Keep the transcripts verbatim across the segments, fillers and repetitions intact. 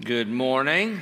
Good morning.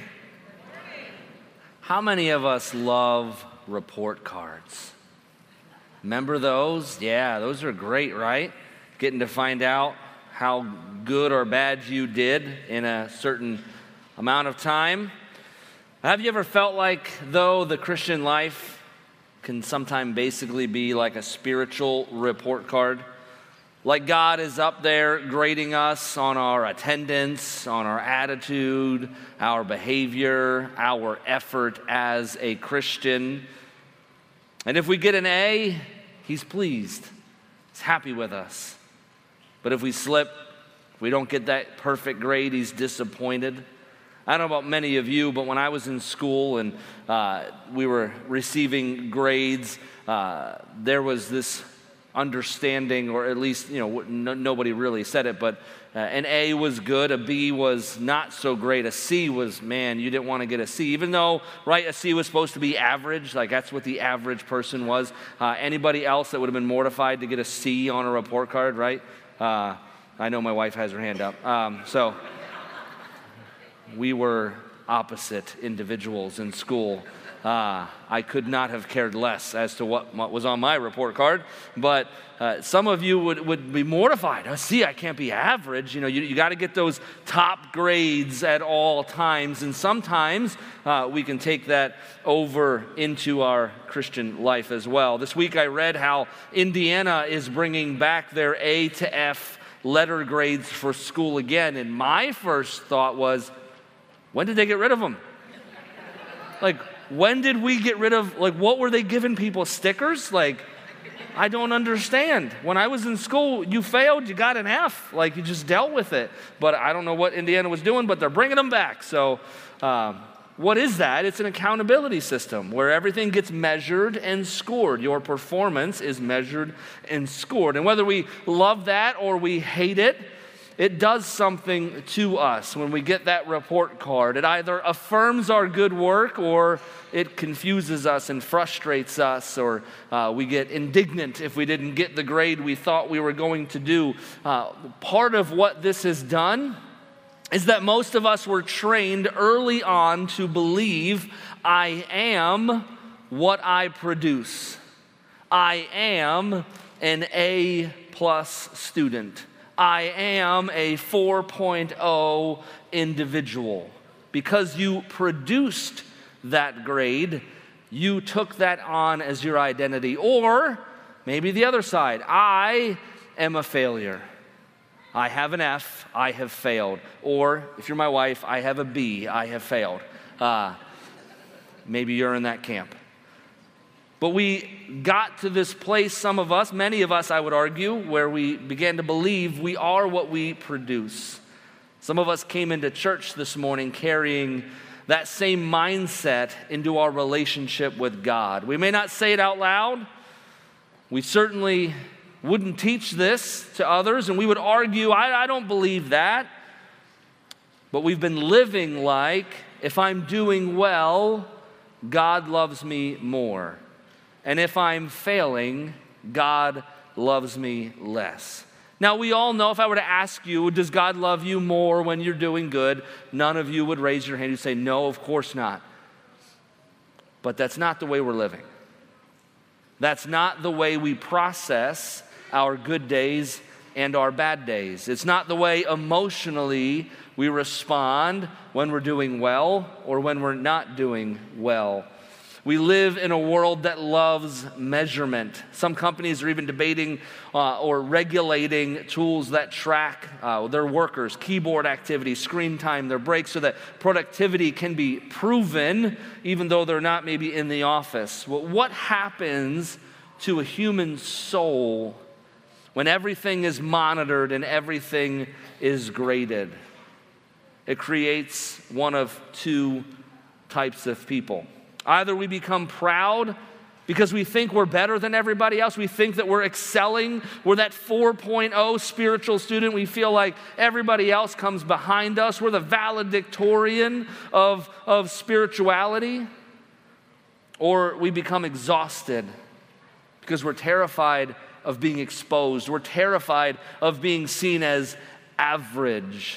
How many of us love report cards? Remember those? Yeah, those are great, right? Getting to find out how good or bad you did in a certain amount of time. Have you ever felt like, though, the Christian life can sometimes basically be like a spiritual report card? Like God is up there grading us on our attendance, on our attitude, our behavior, our effort as a Christian. And if we get an A, He's pleased. He's happy with us. But if we slip, we don't get that perfect grade, He's disappointed. I don't know about many of you, but when I was in school and uh, we were receiving grades, uh, there was this understanding, or at least, you know, no, nobody really said it, but uh, an A was good, a B was not so great, a C was, man, you didn't want to get a C, even though, right, a C was supposed to be average, like that's what the average person was. Uh, anybody else that would have been mortified to get a C on a report card, right? Uh, I know my wife has her hand up. Um, so we were opposite individuals in school. Uh, I could not have cared less as to what, what was on my report card, but uh, some of you would, would be mortified. Oh, see, I can't be average. You know, you, you got to get those top grades at all times, and sometimes uh, we can take that over into our Christian life as well. This week I read how Indiana is bringing back their A to F letter grades for school again, and my first thought was, when did they get rid of them? Like, when did we get rid of, like, what were they giving people, stickers? Like, I don't understand. When I was in school, you failed, you got an F. Like, you just dealt with it. But I don't know what Indiana was doing, but they're bringing them back. So um, what is that? It's an accountability system where everything gets measured and scored. Your performance is measured and scored. And whether we love that or we hate it, it does something to us when we get that report card. It either affirms our good work or it confuses us and frustrates us, or uh, we get indignant if we didn't get the grade we thought we were going to do. Uh, part of what this has done is that most of us were trained early on to believe I am what I produce. I am an A plus student. I am a four point oh individual. Because you produced that grade, you took that on as your identity. Or maybe the other side, I am a failure. I have an F, I have failed. Or if you're my wife, I have a B, I have failed. Uh, maybe you're in that camp. But we got to this place, some of us, many of us, I would argue, where we began to believe we are what we produce. Some of us came into church this morning carrying that same mindset into our relationship with God. We may not say it out loud. We certainly wouldn't teach this to others, and we would argue, I, I don't believe that. But we've been living like, if I'm doing well, God loves me more. And if I'm failing, God loves me less. Now, we all know, if I were to ask you, does God love you more when you're doing good? None of you would raise your hand and say, no, of course not. But that's not the way we're living. That's not the way we process our good days and our bad days. It's not the way emotionally we respond when we're doing well or when we're not doing well. We live in a world that loves measurement. Some companies are even debating uh, or regulating tools that track uh, their workers, keyboard activity, screen time, their breaks, so that productivity can be proven even though they're not maybe in the office. Well, what happens to a human soul when everything is monitored and everything is graded? It creates one of two types of people. Either we become proud because we think we're better than everybody else. We think that we're excelling. We're that four point oh spiritual student. We feel like everybody else comes behind us. We're the valedictorian of, of spirituality. Or we become exhausted because we're terrified of being exposed. We're terrified of being seen as average.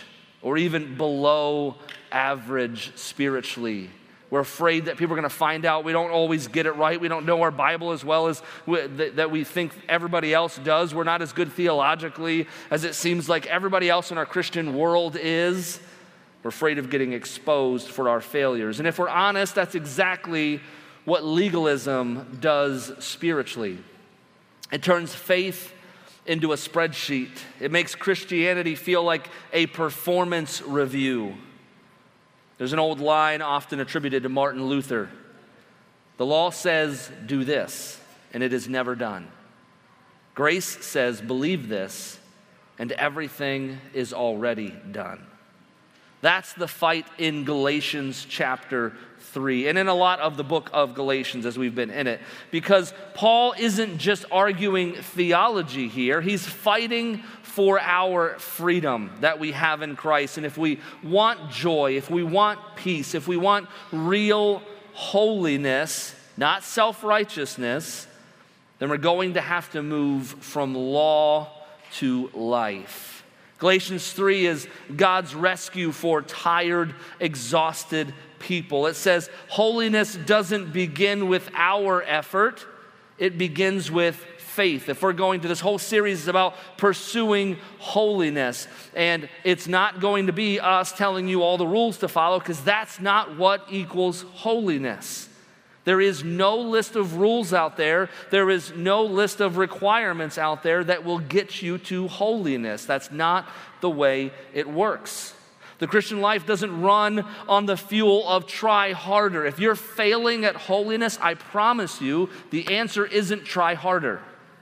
or even below average spiritually. We're afraid that people are going to find out we don't always get it right. We don't know our Bible as well as we, that, that we think everybody else does. We're not as good theologically as it seems like everybody else in our Christian world is. We're afraid of getting exposed for our failures. And if we're honest, that's exactly what legalism does spiritually. It turns faith into a spreadsheet. It makes Christianity feel like a performance review. There's an old line often attributed to Martin Luther. The law says, do this, and it is never done. Grace says, believe this, and everything is already done. That's the fight in Galatians chapter three, and in a lot of the book of Galatians as we've been in it, because Paul isn't just arguing theology here, he's fighting for our freedom that we have in Christ. And if we want joy, if we want peace, if we want real holiness, not self-righteousness, then we're going to have to move from law to life. Galatians three is God's rescue for tired, exhausted people. It says holiness doesn't begin with our effort, it begins with faith. If we're going to, this whole series is about pursuing holiness, and it's not going to be us telling you all the rules to follow, because that's not what equals holiness. There is no list of rules out there. There is no list of requirements out there that will get you to holiness. That's not the way it works. The Christian life doesn't run on the fuel of try harder. If you're failing at holiness, I promise you, the answer isn't try harder.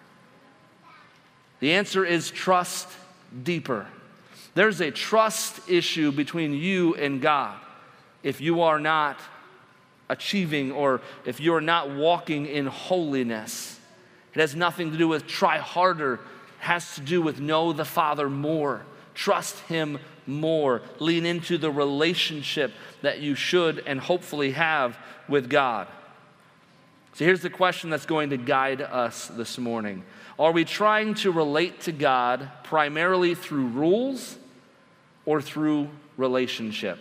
The answer is trust deeper. There's a trust issue between you and God if you are not achieving, or if you're not walking in holiness. It has nothing to do with try harder. It has to do with know the Father more. Trust Him more. Lean into the relationship that you should and hopefully have with God. So here's the question that's going to guide us this morning. Are we trying to relate to God primarily through rules or through relationship?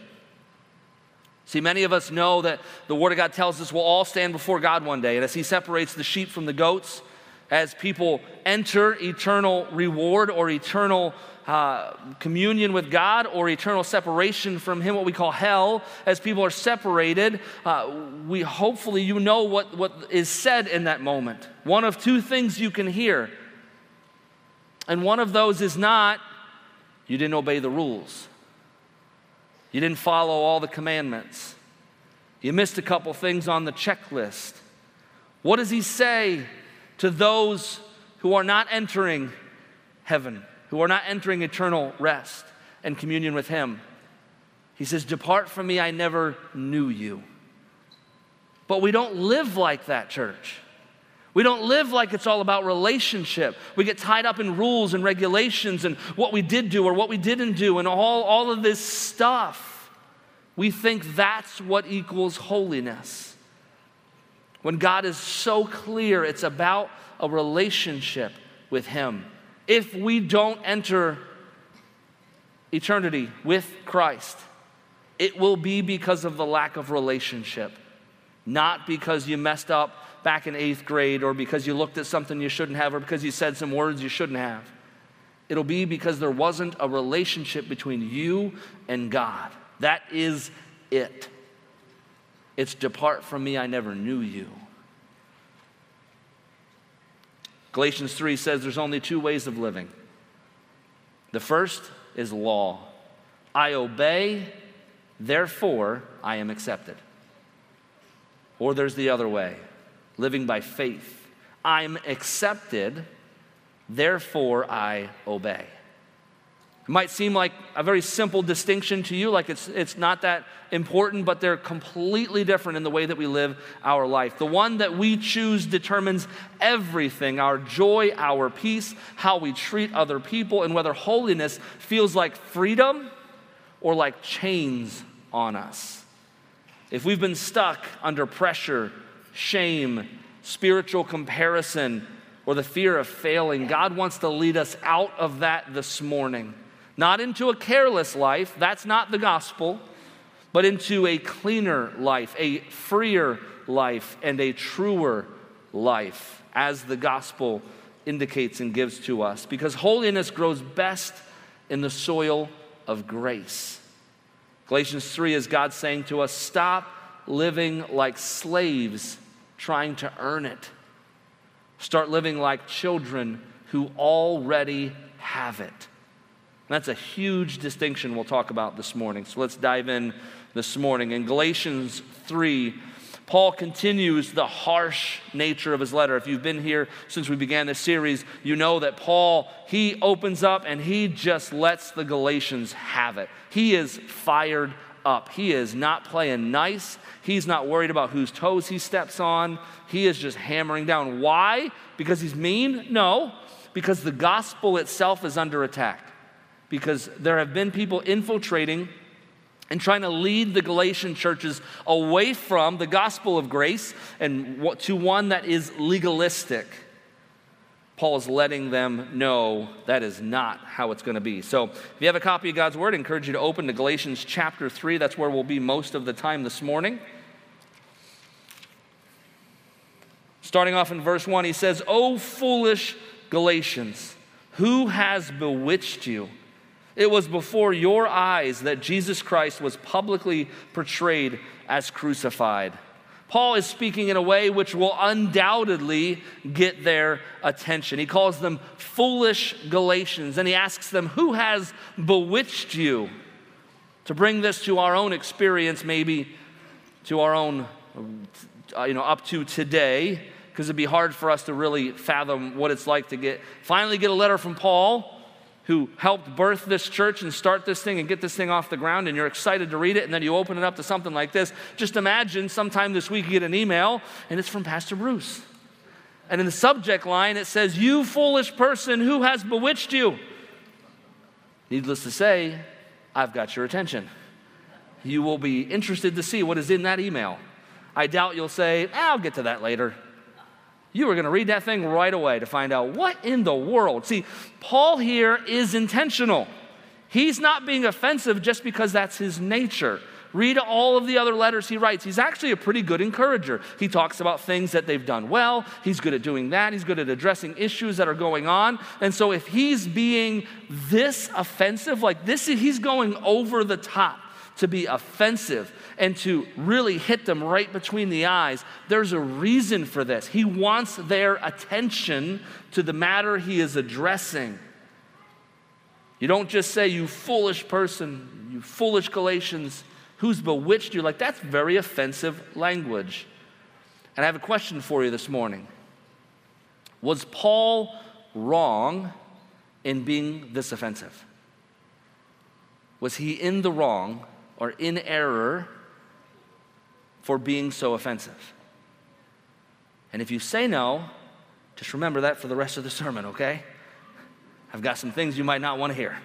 See, many of us know that the Word of God tells us we'll all stand before God one day. And as He separates the sheep from the goats, as people enter eternal reward or eternal uh, communion with God or eternal separation from Him, what we call hell, as people are separated, uh, we hopefully you know what, what is said in that moment. One of two things you can hear. And one of those is not, you didn't obey the rules. You didn't follow all the commandments. You missed a couple things on the checklist. What does He say to those who are not entering heaven, who are not entering eternal rest and communion with Him? He says, depart from me, I never knew you. But we don't live like that, church. We don't live like it's all about relationship. We get tied up in rules and regulations and what we did do or what we didn't do and all, all of this stuff. We think that's what equals holiness. When God is so clear, it's about a relationship with Him. If we don't enter eternity with Christ, it will be because of the lack of relationship, not because you messed up back in eighth grade, or because you looked at something you shouldn't have, or because you said some words you shouldn't have. It'll be because there wasn't a relationship between you and God. That is it. It's depart from me, I never knew you. Galatians three says there's only two ways of living. The first is law. I obey, therefore I am accepted. Or there's the other way. Living by faith. I'm accepted, therefore I obey. It might seem like a very simple distinction to you, like it's, it's not that important, but they're completely different in the way that we live our life. The one that we choose determines everything, our joy, our peace, how we treat other people, and whether holiness feels like freedom or like chains on us. If we've been stuck under pressure, shame, spiritual comparison, or the fear of failing, God wants to lead us out of that this morning. Not into a careless life, that's not the gospel, but into a cleaner life, a freer life, and a truer life, as the gospel indicates and gives to us. Because holiness grows best in the soil of grace. Galatians three is God saying to us, stop living like slaves trying to earn it. Start living like children who already have it. And that's a huge distinction we'll talk about this morning. So let's dive in this morning. In Galatians three, Paul continues the harsh nature of his letter. If you've been here since we began this series, you know that Paul, he opens up and he just lets the Galatians have it. He is fired up. He is not playing nice. He's not worried about whose toes he steps on. He is just hammering down. Why? Because he's mean? No, because the gospel itself is under attack. Because there have been people infiltrating and trying to lead the Galatian churches away from the gospel of grace and to one that is legalistic. Paul is letting them know that is not how it's going to be. So if you have a copy of God's Word, I encourage you to open to Galatians chapter three. That's where we'll be most of the time this morning. Starting off in verse one, he says, "O foolish Galatians, who has bewitched you? It was before your eyes that Jesus Christ was publicly portrayed as crucified." Paul is speaking in a way which will undoubtedly get their attention. He calls them foolish Galatians, and he asks them, who has bewitched you? To bring this to our own experience, maybe to our own, uh, you know, up to today, because it'd be hard for us to really fathom what it's like to get finally get a letter from Paul, who helped birth this church and start this thing and get this thing off the ground, and you're excited to read it, and then you open it up to something like this. Just imagine sometime this week you get an email, and it's from Pastor Bruce. And in the subject line, it says, "You foolish person, who has bewitched you?" Needless to say, I've got your attention. You will be interested to see what is in that email. I doubt you'll say, eh, I'll get to that later. You are going to read that thing right away to find out what in the world. See, Paul here is intentional. He's not being offensive just because that's his nature. Read all of the other letters he writes. He's actually a pretty good encourager. He talks about things that they've done well. He's good at doing that. He's good at addressing issues that are going on. And so if he's being this offensive, like this, he's going over the top to be offensive and to really hit them right between the eyes. There's a reason for this. He wants their attention to the matter he is addressing. You don't just say, "You foolish person, you foolish Galatians, who's bewitched you?" Like, that's very offensive language. And I have a question for you this morning. Was Paul wrong in being this offensive? Was he in the wrong or in error for being so offensive? And if you say no, just remember that for the rest of the sermon, okay? I've got some things you might not want to hear.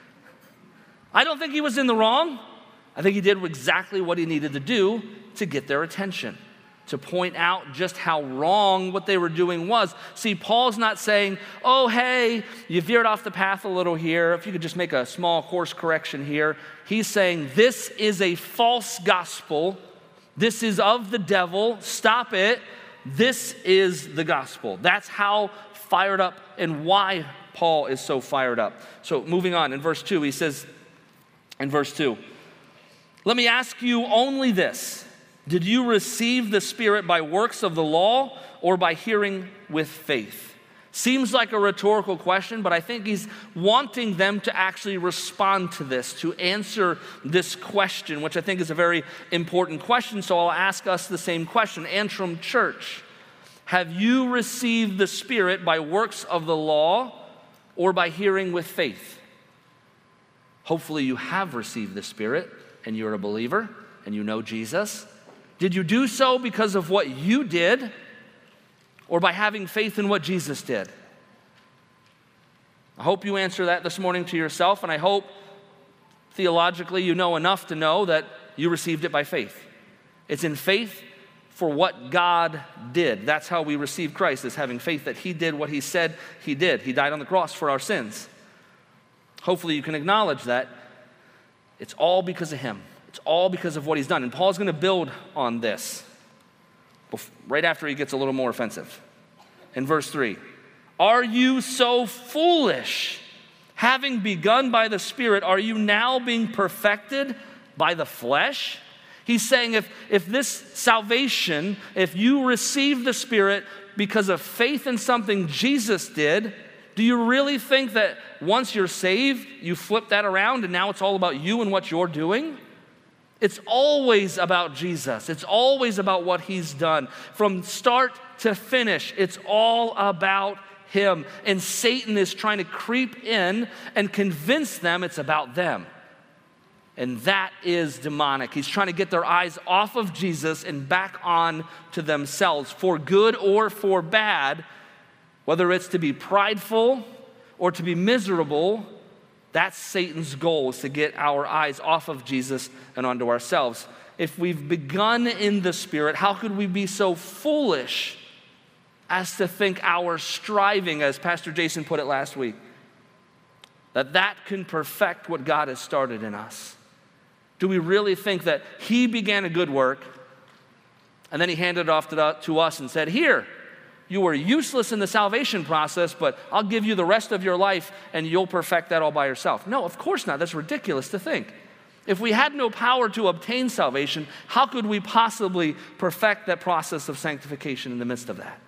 I don't think he was in the wrong. I think he did exactly what he needed to do to get their attention, to point out just how wrong what they were doing was. See, Paul's not saying, oh, hey, you veered off the path a little here. If you could just make a small course correction here. He's saying, this is a false gospel. This is of the devil. Stop it. This is the gospel. That's how fired up and why Paul is so fired up. So moving on, in verse two, he says, in verse two, "Let me ask you only this. Did you receive the Spirit by works of the law or by hearing with faith?" Seems like a rhetorical question, but I think he's wanting them to actually respond to this, to answer this question, which I think is a very important question. So I'll ask us the same question. Antrim Church, have you received the Spirit by works of the law or by hearing with faith? Hopefully you have received the Spirit and you're a believer and you know Jesus. Did you do so because of what you did or by having faith in what Jesus did? I hope you answer that this morning to yourself, and I hope theologically you know enough to know that you received it by faith. It's in faith for what God did. That's how we receive Christ, is having faith that he did what he said he did. He died on the cross for our sins. hopefully you can acknowledge that it's all because of him. It's all because of what he's done. And Paul's going to build on this right after he gets a little more offensive. In verse three, are you so foolish? Having begun by the Spirit, are you now being perfected by the flesh? He's saying if, if this salvation, if you receive the Spirit because of faith in something Jesus did, do you really think that once you're saved, you flip that around and now it's all about you and what you're doing? It's always about Jesus. It's always about what he's done. From start to finish, it's all about him. And Satan is trying to creep in and convince them it's about them. And that is demonic. He's trying to get their eyes off of Jesus and back on to themselves, for good or for bad. Whether it's to be prideful or to be miserable, that's Satan's goal, is to get our eyes off of Jesus and onto ourselves. If we've begun in the Spirit, how could we be so foolish as to think our striving, as Pastor Jason put it last week, that that can perfect what God has started in us? Do we really think that he began a good work and then he handed it off to, to us and said, here, you were useless in the salvation process, but I'll give you the rest of your life and you'll perfect that all by yourself? No, of course not. That's ridiculous to think. If we had no power to obtain salvation, how could we possibly perfect that process of sanctification in the midst of that?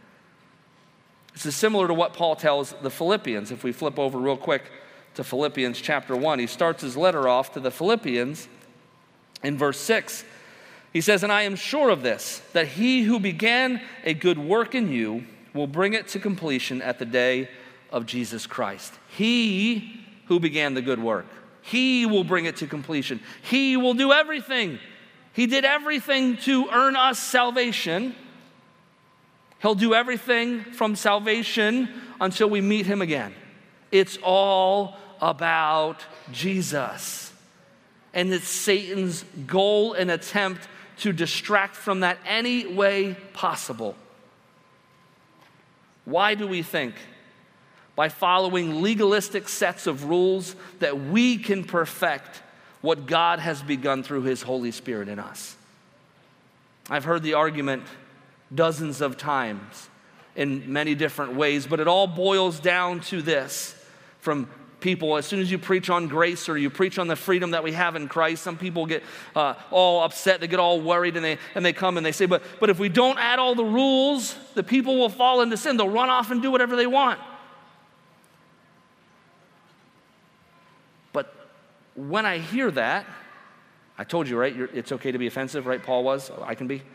This is similar to what Paul tells the Philippians. If we flip over real quick to Philippians chapter one, he starts his letter off to the Philippians in verse six. He says, and I am sure of this, that he who began a good work in you will bring it to completion at the day of Jesus Christ. He who began the good work, he will bring it to completion. He will do everything. He did everything to earn us salvation. He'll do everything from salvation until we meet him again. It's all about Jesus. And it's Satan's goal and attempt to distract from that any way possible. Why do we think, by following legalistic sets of rules, that we can perfect what God has begun through his Holy Spirit in us? I've heard the argument dozens of times in many different ways, but it all boils down to this from people. As soon as you preach on grace or you preach on the freedom that we have in Christ, some people get uh, all upset, they get all worried, and they and they come and they say, but, but if we don't add all the rules, the people will fall into sin. They'll run off and do whatever they want. But when I hear that, I told you, right, you're, it's okay to be offensive, right? Paul was, I can be.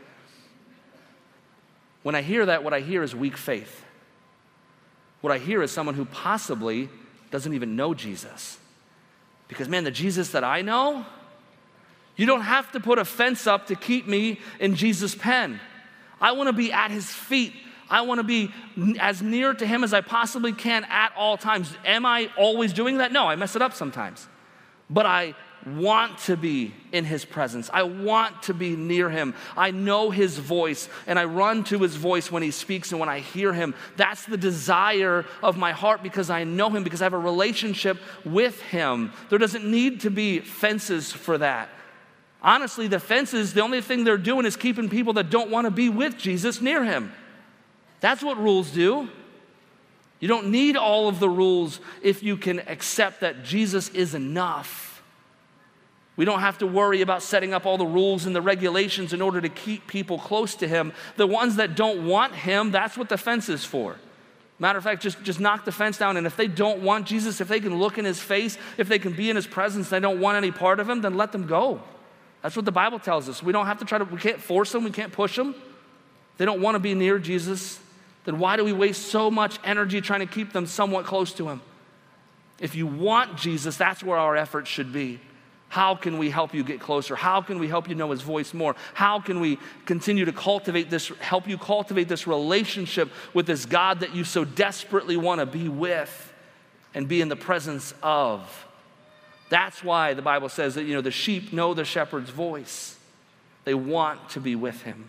When I hear that, what I hear is weak faith. What I hear is someone who possibly doesn't even know Jesus. Because, man, the Jesus that I know, you don't have to put a fence up to keep me in Jesus' pen. I want to be at his feet. I want to be as near to him as I possibly can at all times. Am I always doing that? No, I mess it up sometimes. But I want to be in his presence. I want to be near him. I know his voice, and I run to his voice when he speaks and when I hear him. That's the desire of my heart, because I know him, because I have a relationship with him. There doesn't need to be fences for that. Honestly, the fences, the only thing they're doing is keeping people that don't want to be with Jesus near him. That's what rules do. You don't need all of the rules if you can accept that Jesus is enough. We don't have to worry about setting up all the rules and the regulations in order to keep people close to him. The ones that don't want him, that's what the fence is for. Matter of fact, just, just knock the fence down, and if they don't want Jesus, if they can look in his face, if they can be in his presence, they don't want any part of him, then let them go. That's what the Bible tells us. We don't have to try to, we can't force them, we can't push them. If they don't want to be near Jesus, then why do we waste so much energy trying to keep them somewhat close to him? If you want Jesus, that's where our efforts should be. How can we help you get closer? How can we help you know his voice more? How can we continue to cultivate this, help you cultivate this relationship with this God that you so desperately want to be with and be in the presence of? That's why the Bible says that, you know, the sheep know the shepherd's voice. They want to be with him.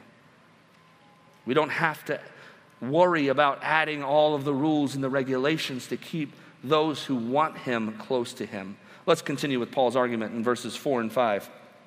We don't have to worry about adding all of the rules and the regulations to keep those who want him close to him. Let's continue with Paul's argument in verses four and five.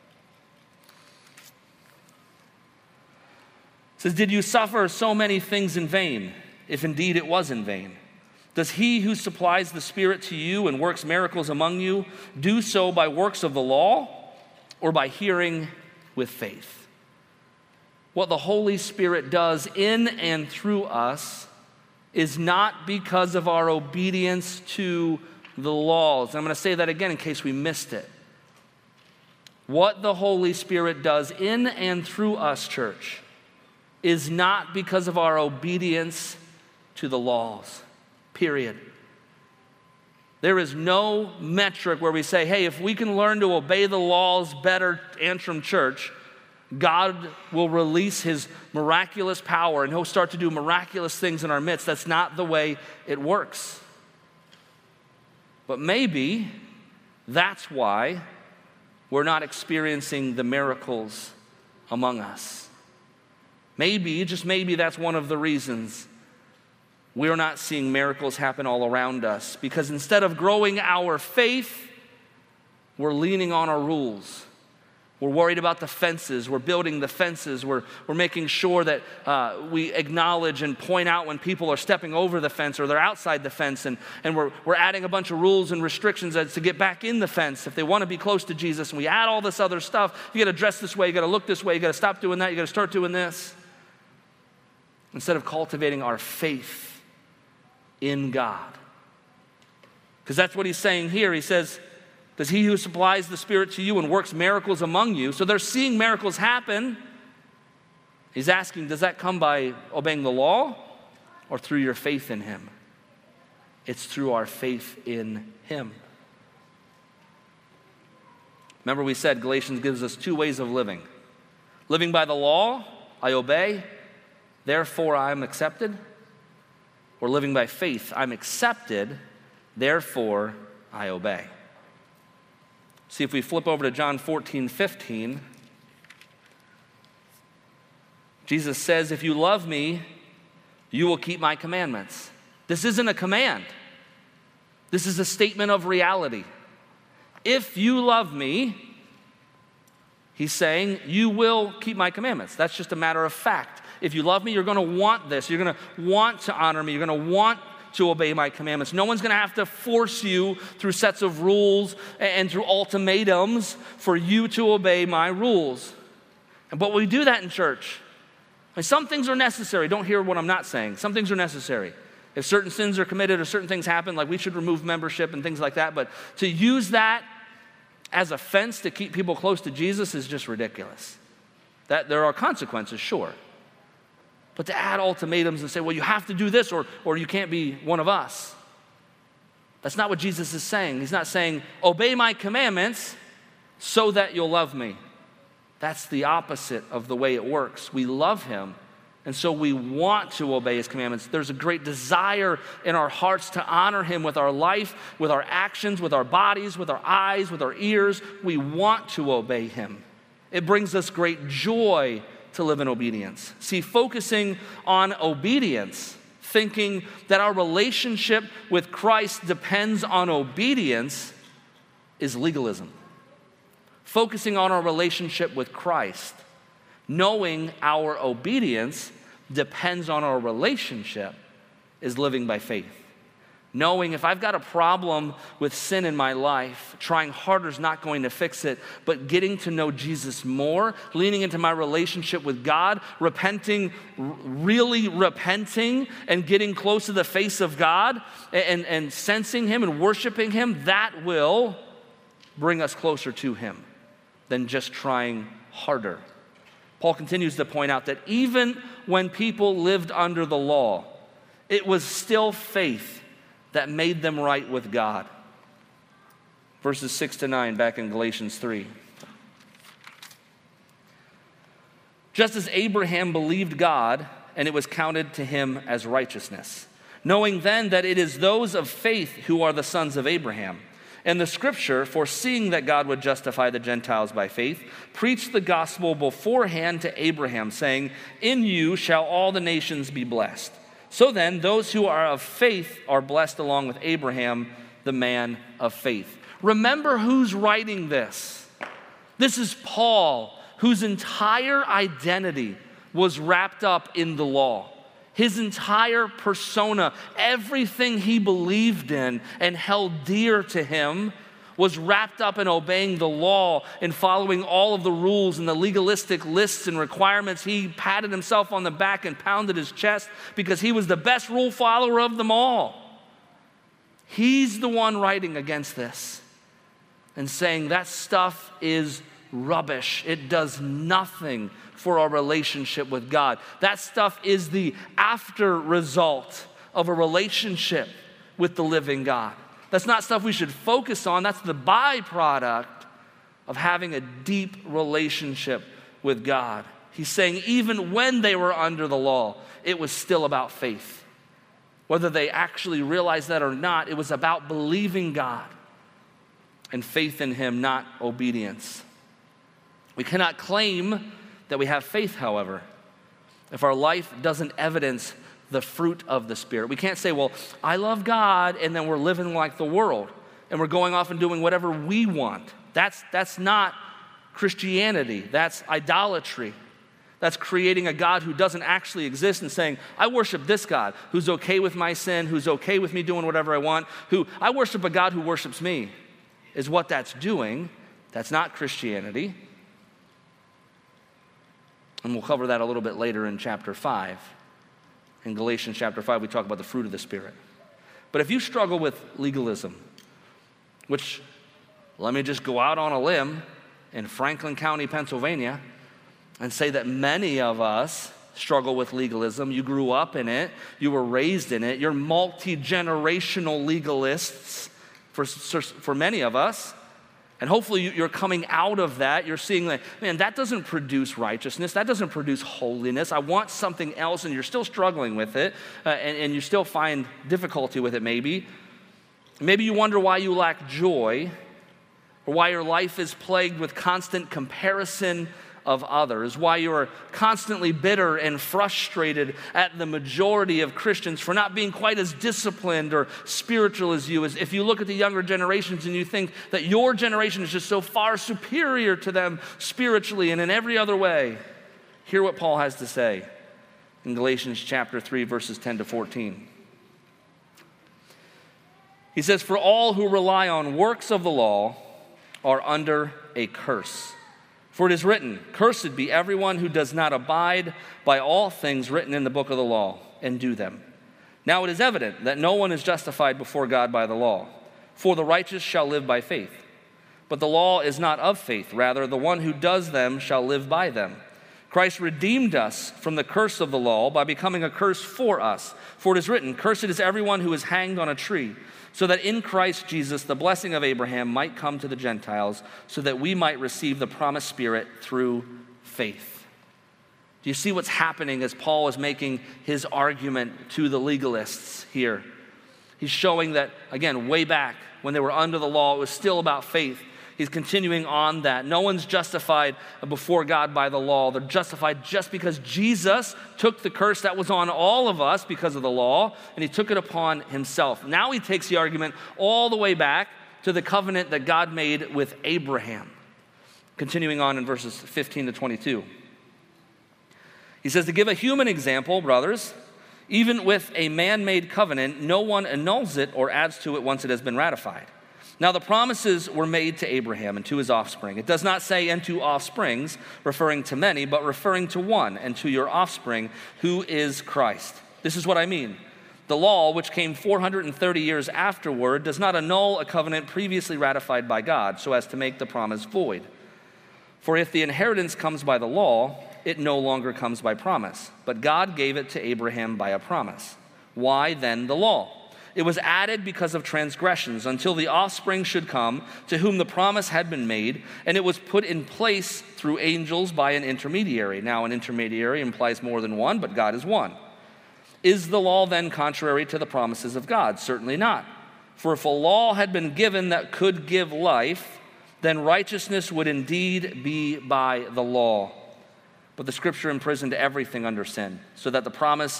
It says, did you suffer so many things in vain, if indeed it was in vain? Does he who supplies the Spirit to you and works miracles among you do so by works of the law or by hearing with faith? What the Holy Spirit does in and through us is not because of our obedience to the laws. And I'm going to say that again in case we missed it. What the Holy Spirit does in and through us, church, is not because of our obedience to the laws, period. There is no metric where we say, hey, if we can learn to obey the laws better, Antrim Church, God will release his miraculous power and he'll start to do miraculous things in our midst. That's not the way it works. But maybe that's why we're not experiencing the miracles among us. Maybe, just maybe that's one of the reasons we're not seeing miracles happen all around us. Because instead of growing our faith, we're leaning on our rules. We're worried about the fences. We're building the fences. We're, we're making sure that uh, we acknowledge and point out when people are stepping over the fence or they're outside the fence. And, and we're, we're adding a bunch of rules and restrictions as to get back in the fence if they want to be close to Jesus. And we add all this other stuff. You got to dress this way. You got to look this way. You got to stop doing that. You got to start doing this. Instead of cultivating our faith in God. Because that's what he's saying here. He says, does he who supplies the Spirit to you and works miracles among you? So they're seeing miracles happen. He's asking, does that come by obeying the law or through your faith in him? It's through our faith in him. Remember we said Galatians gives us two ways of living. Living by the law, I obey, therefore I'm accepted. Or living by faith, I'm accepted, therefore I obey. See, if we flip over to John fourteen fifteen, Jesus says, if you love me, you will keep my commandments. This isn't a command. This is a statement of reality. If you love me, he's saying, you will keep my commandments. That's just a matter of fact. If you love me, you're going to want this. You're going to want to honor me. You're going to want to obey my commandments. No one's going to have to force you through sets of rules and through ultimatums for you to obey my rules. But we do that in church. I mean, some things are necessary. Don't hear what I'm not saying. Some things are necessary. If certain sins are committed or certain things happen, like we should remove membership and things like that. But to use that as a fence to keep people close to Jesus is just ridiculous. That there are consequences, sure. But to add ultimatums and say, well, you have to do this or, or you can't be one of us. That's not what Jesus is saying. He's not saying, obey my commandments so that you'll love me. That's the opposite of the way it works. We love him, and so we want to obey his commandments. There's a great desire in our hearts to honor him with our life, with our actions, with our bodies, with our eyes, with our ears. We want to obey him. It brings us great joy to live in obedience. See, focusing on obedience, thinking that our relationship with Christ depends on obedience, is legalism. Focusing on our relationship with Christ, knowing our obedience depends on our relationship, is living by faith. Knowing if I've got a problem with sin in my life, trying harder is not going to fix it, but getting to know Jesus more, leaning into my relationship with God, repenting, really repenting and getting close to the face of God and, and sensing him and worshiping him, that will bring us closer to him than just trying harder. Paul continues to point out that even when people lived under the law, it was still faith that made them right with God. Verses six to nine back in Galatians three. Just as Abraham believed God, and it was counted to him as righteousness, knowing then that it is those of faith who are the sons of Abraham. And the scripture, foreseeing that God would justify the Gentiles by faith, preached the gospel beforehand to Abraham, saying, in you shall all the nations be blessed. So then, those who are of faith are blessed along with Abraham, the man of faith. Remember who's writing this. This is Paul, whose entire identity was wrapped up in the law. His entire persona, everything he believed in and held dear to him, was wrapped up in obeying the law and following all of the rules and the legalistic lists and requirements. He patted himself on the back and pounded his chest because he was the best rule follower of them all. He's the one writing against this and saying that stuff is rubbish. It does nothing for our relationship with God. That stuff is the after result of a relationship with the living God. That's not stuff we should focus on. That's the byproduct of having a deep relationship with God. He's saying even when they were under the law, it was still about faith. Whether they actually realized that or not, it was about believing God and faith in Him, not obedience. We cannot claim that we have faith, however, if our life doesn't evidence the fruit of the Spirit. We can't say, well, I love God, and then we're living like the world, and we're going off and doing whatever we want. That's, that's not Christianity. That's idolatry. That's creating a God who doesn't actually exist and saying, I worship this God who's okay with my sin, who's okay with me doing whatever I want, who I worship a God who worships me, is what that's doing. That's not Christianity. And we'll cover that a little bit later in chapter five. In Galatians chapter five, we talk about the fruit of the Spirit. But if you struggle with legalism, which, let me just go out on a limb in Franklin County, Pennsylvania, and say that many of us struggle with legalism. You grew up in it. You were raised in it. You're multi-generational legalists for, for many of us. And hopefully you're coming out of that. You're seeing that, man, that doesn't produce righteousness. That doesn't produce holiness. I want something else, and you're still struggling with it, uh, and, and you still find difficulty with it maybe. Maybe you wonder why you lack joy, or why your life is plagued with constant comparison of others, why you are constantly bitter and frustrated at the majority of Christians for not being quite as disciplined or spiritual as you. As if you look at the younger generations and you think that your generation is just so far superior to them spiritually and in every other way, hear what Paul has to say in Galatians chapter three, verses ten to fourteen. He says, for all who rely on works of the law are under a curse. For it is written, cursed be everyone who does not abide by all things written in the book of the law and do them. Now it is evident that no one is justified before God by the law, for the righteous shall live by faith. But the law is not of faith, rather the one who does them shall live by them. Christ redeemed us from the curse of the law by becoming a curse for us. For it is written, cursed is everyone who is hanged on a tree, so that in Christ Jesus the blessing of Abraham might come to the Gentiles, so that we might receive the promised Spirit through faith. Do you see what's happening as Paul is making his argument to the legalists here? He's showing that, again, way back when they were under the law, it was still about faith. He's continuing on that. No one's justified before God by the law. They're justified just because Jesus took the curse that was on all of us because of the law, and he took it upon himself. Now he takes the argument all the way back to the covenant that God made with Abraham. Continuing on in verses fifteen to twenty-two. He says, to give a human example, brothers, even with a man-made covenant, no one annuls it or adds to it once it has been ratified. Now the promises were made to Abraham and to his offspring. It does not say, and to offsprings, referring to many, but referring to one, and to your offspring, who is Christ. This is what I mean. The law, which came four hundred thirty years afterward, does not annul a covenant previously ratified by God, so as to make the promise void. For if the inheritance comes by the law, it no longer comes by promise. But God gave it to Abraham by a promise. Why then the law? It was added because of transgressions until the offspring should come to whom the promise had been made, and it was put in place through angels by an intermediary. Now, an intermediary implies more than one, but God is one. Is the law then contrary to the promises of God? Certainly not. For if a law had been given that could give life, then righteousness would indeed be by the law. But the scripture imprisoned everything under sin, so that the promise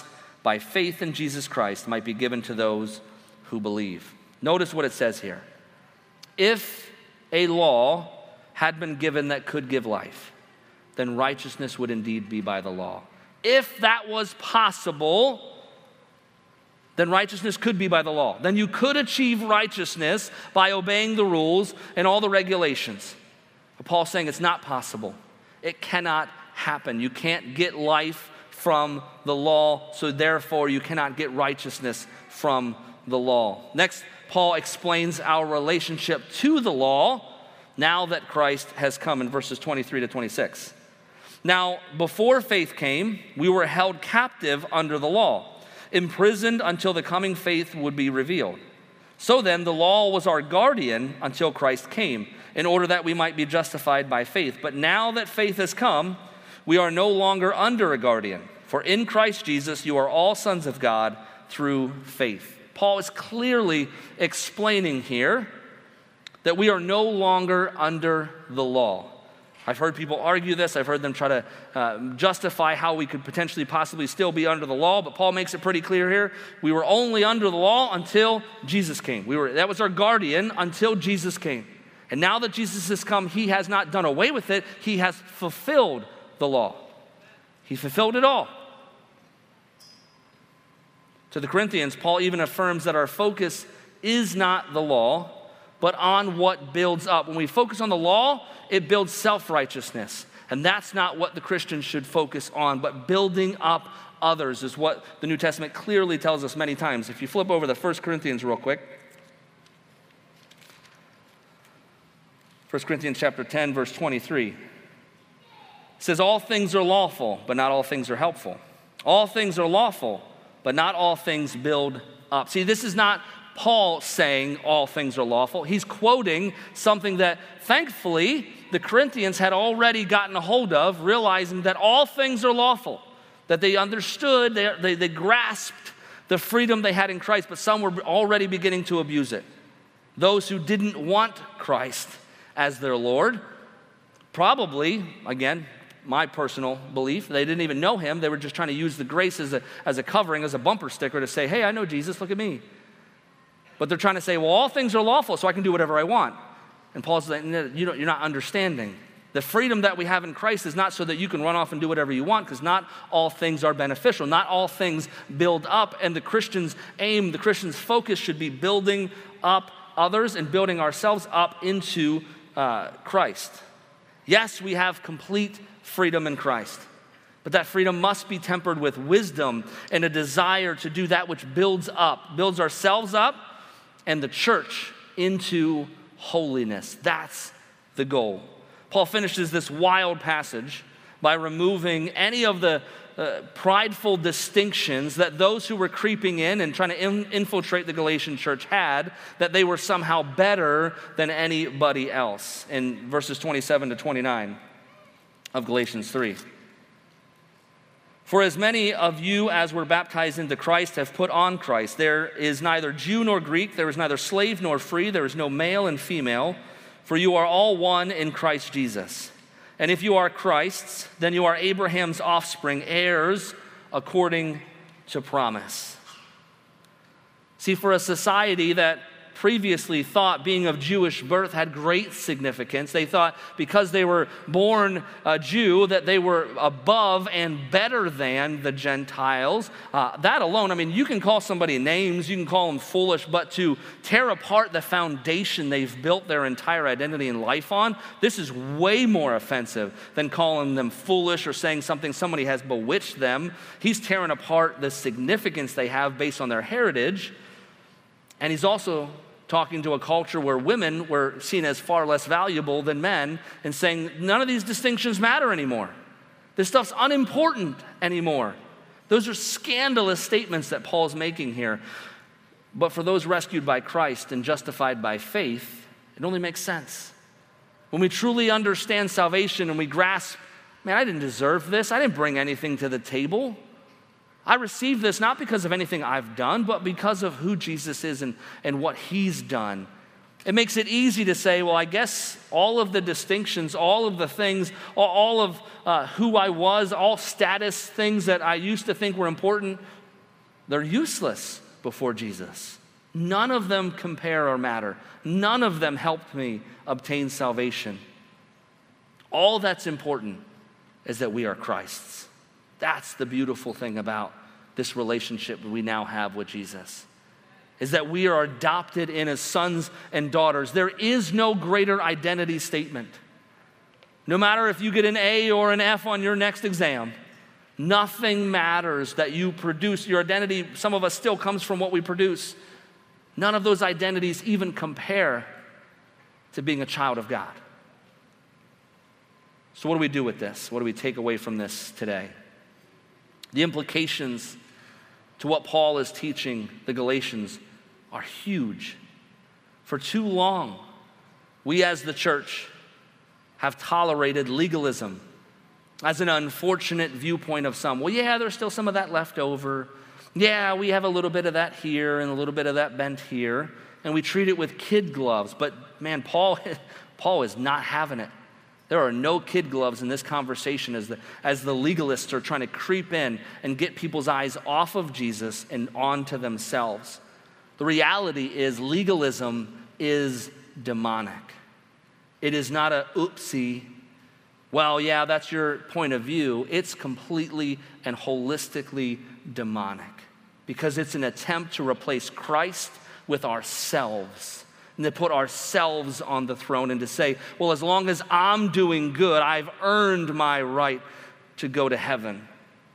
by faith in Jesus Christ might be given to those who believe. Notice what it says here. If a law had been given that could give life, then righteousness would indeed be by the law. If that was possible, then righteousness could be by the law. Then you could achieve righteousness by obeying the rules and all the regulations. But Paul's saying it's not possible. It cannot happen. You can't get life from the law, so therefore you cannot get righteousness from the law. Next, Paul explains our relationship to the law now that Christ has come in verses twenty-three to twenty-six. Now, before faith came, we were held captive under the law, imprisoned until the coming faith would be revealed. So then, the law was our guardian until Christ came, in order that we might be justified by faith. But now that faith has come, we are no longer under a guardian. For in Christ Jesus, you are all sons of God through faith. Paul is clearly explaining here that we are no longer under the law. I've heard people argue this. I've heard them try to uh, justify how we could potentially possibly still be under the law, but Paul makes it pretty clear here. We were only under the law until Jesus came. We were, that was our guardian until Jesus came. And now that Jesus has come, he has not done away with it. He has fulfilled the law. He fulfilled it all. To the Corinthians, Paul even affirms that our focus is not the law, but on what builds up. When we focus on the law, it builds self-righteousness. And that's not what the Christian should focus on, but building up others is what the New Testament clearly tells us many times. If you flip over to First Corinthians real quick. First Corinthians chapter ten, verse twenty-three. It says, all things are lawful, but not all things are helpful. All things are lawful, but not all things build up. See, this is not Paul saying all things are lawful. He's quoting something that thankfully the Corinthians had already gotten a hold of, realizing that all things are lawful, that they understood, they, they, they grasped the freedom they had in Christ, but some were already beginning to abuse it. Those who didn't want Christ as their Lord, probably, again, my personal belief, they didn't even know him. They were just trying to use the grace as a, as a covering, as a bumper sticker to say, hey, I know Jesus, look at me. But they're trying to say, well, all things are lawful, so I can do whatever I want. And Paul's like, no, you don't, you're not understanding. The freedom that we have in Christ is not so that you can run off and do whatever you want, because not all things are beneficial. Not all things build up. And the Christian's aim, the Christian's focus should be building up others and building ourselves up into uh, Christ. Yes, we have complete freedom in Christ. But that freedom must be tempered with wisdom and a desire to do that which builds up, builds ourselves up and the church into holiness. That's the goal. Paul finishes this wild passage by removing any of the uh, prideful distinctions that those who were creeping in and trying to in- infiltrate the Galatian church had, that they were somehow better than anybody else, in verses twenty-seven to twenty-nine of Galatians three. For as many of you as were baptized into Christ have put on Christ. There is neither Jew nor Greek, there is neither slave nor free, there is no male and female, for you are all one in Christ Jesus. And if you are Christ's, then you are Abraham's offspring, heirs according to promise. See, for a society that previously thought being of Jewish birth had great significance. They thought because they were born a Jew that they were above and better than the Gentiles. Uh, that alone, I mean, you can call somebody names, you can call them foolish, but to tear apart the foundation they've built their entire identity and life on, this is way more offensive than calling them foolish or saying something somebody has bewitched them. He's tearing apart the significance they have based on their heritage. And he's also talking to a culture where women were seen as far less valuable than men and saying none of these distinctions matter anymore. This stuff's unimportant anymore. Those are scandalous statements that Paul's making here. But for those rescued by Christ and justified by faith, it only makes sense. When we truly understand salvation and we grasp, man, I didn't deserve this. I didn't bring anything to the table. I received this not because of anything I've done, but because of who Jesus is and, and what he's done. It makes it easy to say, well, I guess all of the distinctions, all of the things, all of uh, who I was, all status things that I used to think were important, They're useless before Jesus. None of them compare or matter. None of them helped me obtain salvation. All that's important is that we are Christ's. That's the beautiful thing about this relationship we now have with Jesus, is that we are adopted in as sons and daughters. There is no greater identity statement. No matter if you get an A or an F on your next exam, nothing matters that you produce. Your identity, some of us still comes from what we produce. None of those identities even compare to being a child of God. So what do we do with this? What do we take away from this today? The implications to what Paul is teaching the Galatians are huge. For too long, we as the church have tolerated legalism as an unfortunate viewpoint of some. Well, yeah, there's still some of that left over. Yeah, we have a little bit of that here and a little bit of that bent here, and we treat it with kid gloves. But man, Paul, Paul is not having it. There are no kid gloves in this conversation as the, as the legalists are trying to creep in and get people's eyes off of Jesus and onto themselves. The reality is legalism is demonic. It is not a oopsie, well, yeah, that's your point of view. It's completely and holistically demonic because it's an attempt to replace Christ with ourselves and to put ourselves on the throne and to say, well, as long as I'm doing good, I've earned my right to go to heaven.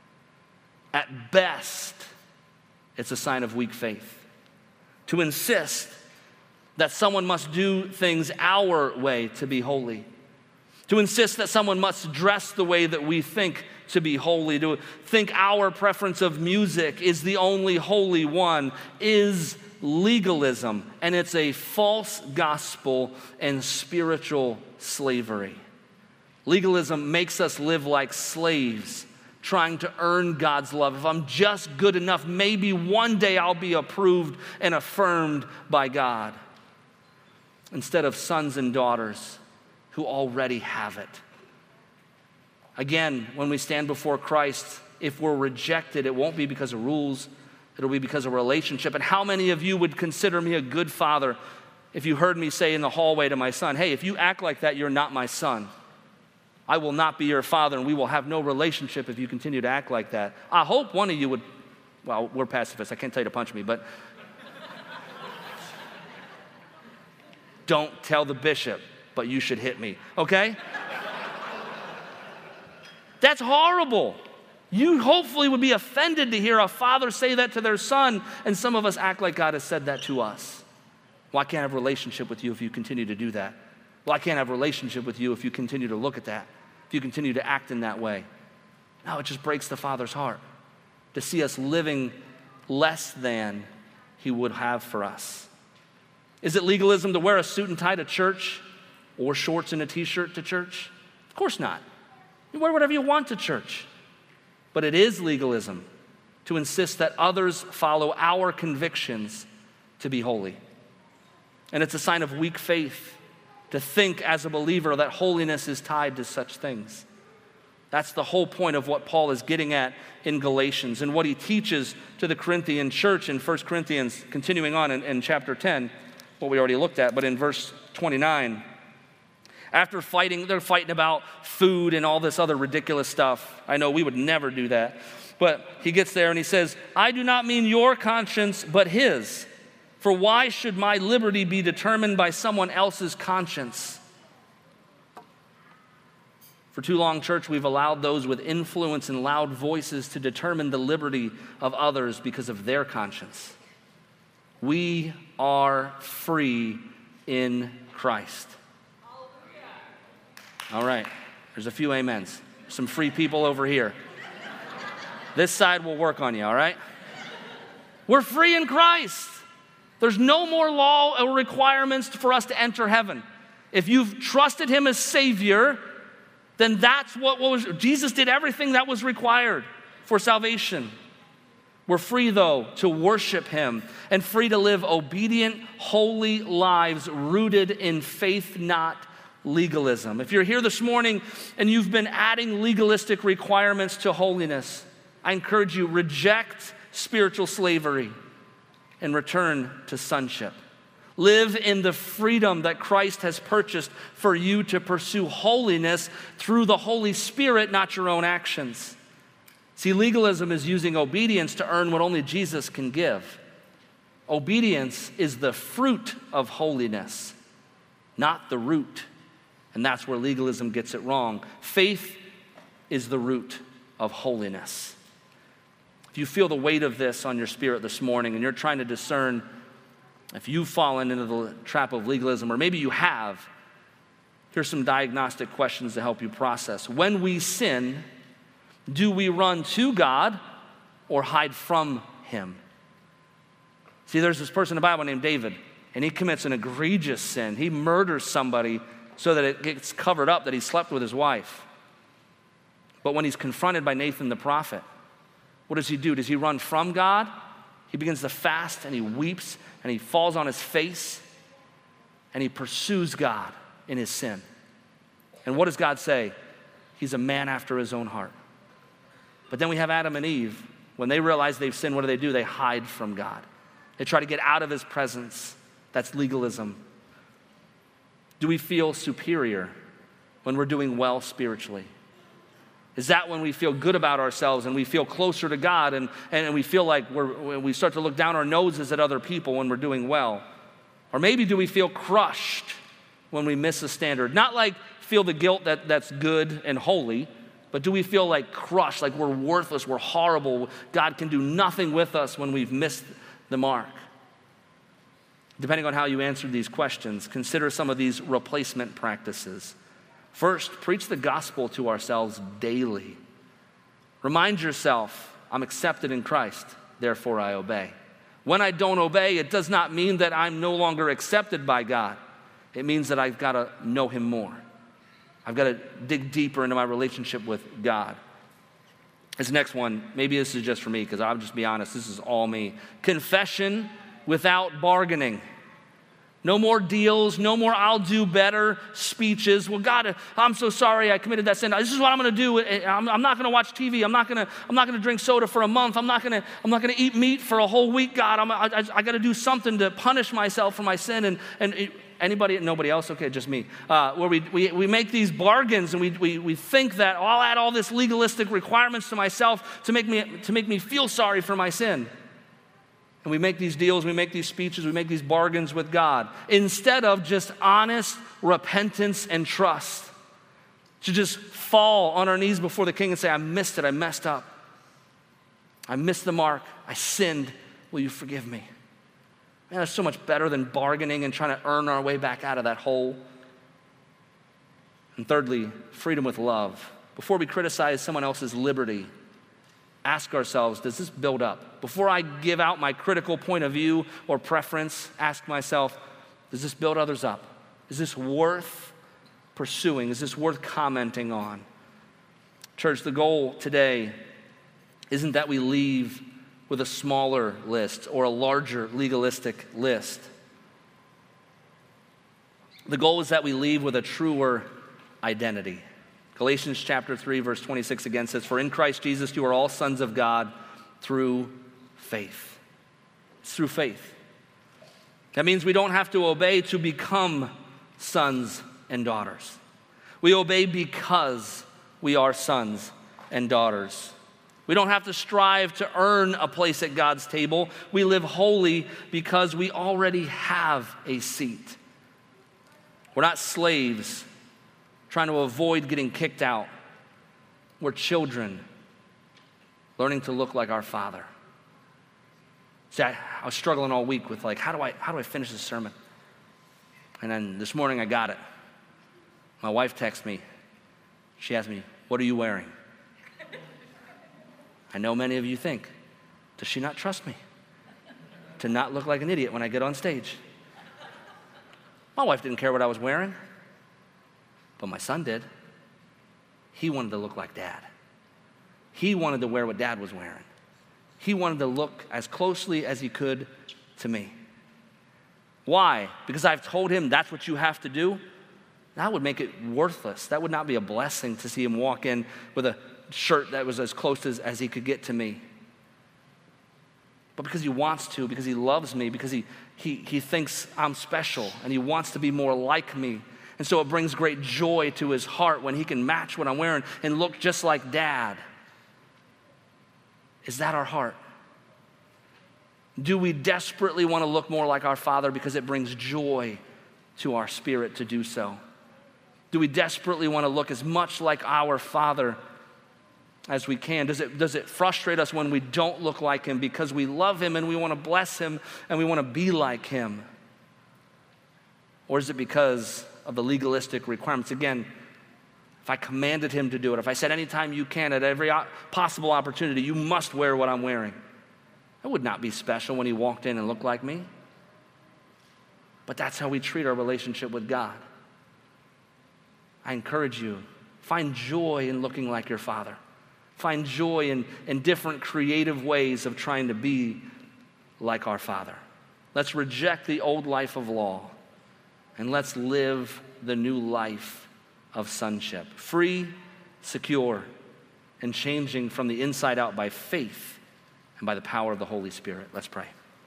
At best, it's a sign of weak faith. To insist that someone must do things our way to be holy. To insist that someone must dress the way that we think to be holy. To think our preference of music is the only holy one is legalism. And it's a false gospel and spiritual slavery. Legalism makes us live like slaves, trying to earn God's love. If I'm just good enough, maybe one day I'll be approved and affirmed by God. Instead of sons and daughters who already have it. Again, when we stand before Christ, if we're rejected, it won't be because of rules, it'll be because of relationship. And how many of you would consider me a good father if you heard me say in the hallway to my son, hey, if you act like that, you're not my son. I will not be your father, and we will have no relationship if you continue to act like that. I hope one of you would, well, we're pacifists. I can't tell you to punch me, but don't tell the bishop, but you should hit me, okay? That's horrible. You hopefully would be offended to hear a father say that to their son, and some of us act like God has said that to us. Well, I can't have a relationship with you if you continue to do that. Well, I can't have a relationship with you if you continue to look at that, if you continue to act in that way. No, it just breaks the Father's heart to see us living less than He would have for us. Is it legalism to wear a suit and tie to church or shorts and a t-shirt to church? Of course not. You wear whatever you want to church. But it is legalism to insist that others follow our convictions to be holy. And it's a sign of weak faith to think as a believer that holiness is tied to such things. That's the whole point of what Paul is getting at in Galatians and what he teaches to the Corinthian church in First Corinthians, continuing on in, in chapter ten, what we already looked at, but in verse twenty-nine. After fighting, they're fighting about food and all this other ridiculous stuff. I know we would never do that. But he gets there and he says, I do not mean your conscience, but his. For why should my liberty be determined by someone else's conscience? For too long, church, we've allowed those with influence and loud voices to determine the liberty of others because of their conscience. We are free in Christ. All right, there's a few amens. Some free people over here. This side will work on you, all right? We're free in Christ. There's no more law or requirements for us to enter heaven. If you've trusted Him as Savior, then that's what was, Jesus did everything that was required for salvation. We're free, though, to worship Him and free to live obedient, holy lives rooted in faith, not legalism. If you're here this morning and you've been adding legalistic requirements to holiness, I encourage you, reject spiritual slavery and return to sonship. Live in the freedom that Christ has purchased for you to pursue holiness through the Holy Spirit, not your own actions. See, legalism is using obedience to earn what only Jesus can give. Obedience is the fruit of holiness, not the root. And that's where legalism gets it wrong. Faith is the root of holiness. If you feel the weight of this on your spirit this morning and you're trying to discern if you've fallen into the trap of legalism, or maybe you have, here's some diagnostic questions to help you process. When we sin, do we run to God or hide from Him? See, there's this person in the Bible named David, and he commits an egregious sin. He murders somebody so that it gets covered up that he slept with his wife. But when he's confronted by Nathan the prophet, what does he do? Does he run from God? He begins to fast and he weeps and he falls on his face and he pursues God in his sin. And what does God say? He's a man after his own heart. But then we have Adam and Eve. When they realize they've sinned, what do they do? They hide from God. They try to get out of his presence. That's legalism. Do we feel superior when we're doing well spiritually? Is that when we feel good about ourselves and we feel closer to God and, and we feel like we're, we start to look down our noses at other people when we're doing well? Or maybe do we feel crushed when we miss a standard? Not like feel the guilt that that's good and holy, but do we feel like crushed, like we're worthless, we're horrible, God can do nothing with us when we've missed the mark? Depending on how you answer these questions, consider some of these replacement practices. First, preach the gospel to ourselves daily. Remind yourself, I'm accepted in Christ, therefore I obey. When I don't obey, it does not mean that I'm no longer accepted by God. It means that I've got to know Him more. I've got to dig deeper into my relationship with God. This next one, maybe this is just for me, because I'll just be honest, this is all me. Confession without bargaining. No more deals, no more I'll do better speeches. Well, God, I'm so sorry I committed that sin. This is what I'm going to do. I'm, I'm not going to watch T V. I'm not going to I'm not going to drink soda for a month. I'm not going to I'm not going to eat meat for a whole week, God. I'm, I, I, I got to do something to punish myself for my sin. And, and it, anybody, nobody else? Okay, just me. Uh, where we, we, we make these bargains and we, we, we think that oh, I'll add all this legalistic requirements to myself to make me, to make me feel sorry for my sin. And we make these deals, we make these speeches, we make these bargains with God instead of just honest repentance and trust. To just fall on our knees before the King and say, I missed it, I messed up. I missed the mark, I sinned, will you forgive me? Man, that's so much better than bargaining and trying to earn our way back out of that hole. And thirdly, freedom with love. Before we criticize someone else's liberty, ask ourselves, does this build up? Before I give out my critical point of view or preference, ask myself, does this build others up? Is this worth pursuing? Is this worth commenting on? Church, the goal today isn't that we leave with a smaller list or a larger legalistic list. The goal is that we leave with a truer identity. Galatians chapter three, verse twenty-six again says, for in Christ Jesus you are all sons of God through faith. It's through faith. That means we don't have to obey to become sons and daughters. We obey because we are sons and daughters. We don't have to strive to earn a place at God's table. We live holy because we already have a seat. We're not slaves trying to avoid getting kicked out. We're children learning to look like our Father. See, I, I was struggling all week with like, how do I how do I finish this sermon? And then this morning I got it. My wife texted me. She asked me, what are you wearing? I know many of you think, does she not trust me to not look like an idiot when I get on stage? My wife didn't care what I was wearing. But my son did. He wanted to look like Dad. He wanted to wear what Dad was wearing. He wanted to look as closely as he could to me. Why? Because I've told him that's what you have to do? That would make it worthless. That would not be a blessing to see him walk in with a shirt that was as close as, as he could get to me. but because he wants to, because he loves me, because he, he, he thinks I'm special and he wants to be more like me. And so it brings great joy to his heart when he can match what I'm wearing and look just like Dad. Is that our heart? Do we desperately want to look more like our Father because it brings joy to our spirit to do so? Do we desperately want to look as much like our Father as we can? Does it, does it frustrate us when we don't look like him because we love him and we want to bless him and we want to be like him? Or is it because of the legalistic requirements? Again, if I commanded him to do it, if I said anytime you can, at every possible opportunity, you must wear what I'm wearing, that would not be special when he walked in and looked like me. But that's how we treat our relationship with God. I encourage you, find joy in looking like your Father. Find joy in, in different creative ways of trying to be like our Father. Let's reject the old life of law and let's live the new life of sonship. Free, secure, and changing from the inside out by faith and by the power of the Holy Spirit. Let's pray.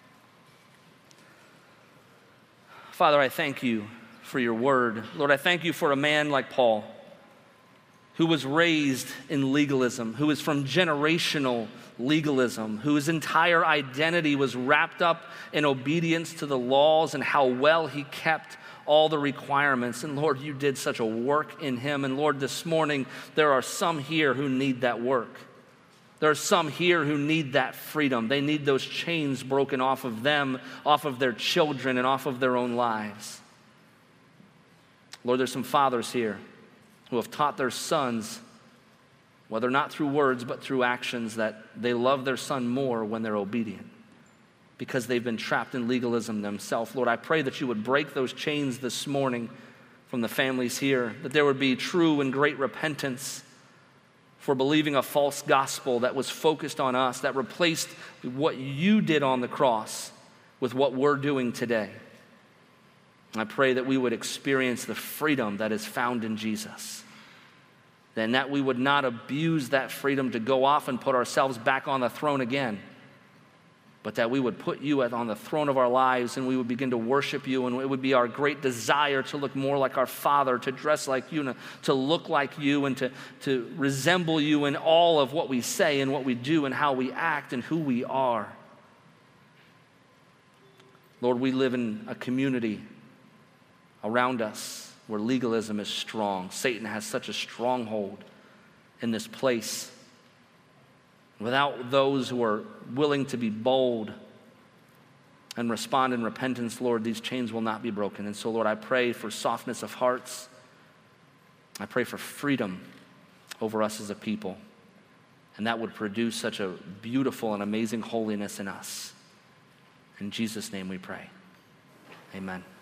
Father, I thank you for your word. Lord, I thank you for a man like Paul, who was raised in legalism, who is from generational legalism, whose entire identity was wrapped up in obedience to the laws and how well he kept all the requirements. And Lord, you did such a work in him. And Lord, this morning, there are some here who need that work. There are some here who need that freedom. They need those chains broken off of them, off of their children, and off of their own lives. Lord, there's some fathers here who have taught their sons, whether not through words, but through actions, that they love their son more when they're obedient because they've been trapped in legalism themselves. Lord, I pray that you would break those chains this morning from the families here, that there would be true and great repentance for believing a false gospel that was focused on us, that replaced what you did on the cross with what we're doing today. I pray that we would experience the freedom that is found in Jesus, and that we would not abuse that freedom to go off and put ourselves back on the throne again, but that we would put you on the throne of our lives and we would begin to worship you, and it would be our great desire to look more like our Father, to dress like you, and to look like you, and to, to resemble you in all of what we say and what we do and how we act and who we are. Lord, we live in a community around us where legalism is strong. Satan has such a stronghold in this place. Without those who are willing to be bold and respond in repentance, Lord, these chains will not be broken. And so, Lord, I pray for softness of hearts. I pray for freedom over us as a people. And that would produce such a beautiful and amazing holiness in us. In Jesus' name we pray. Amen.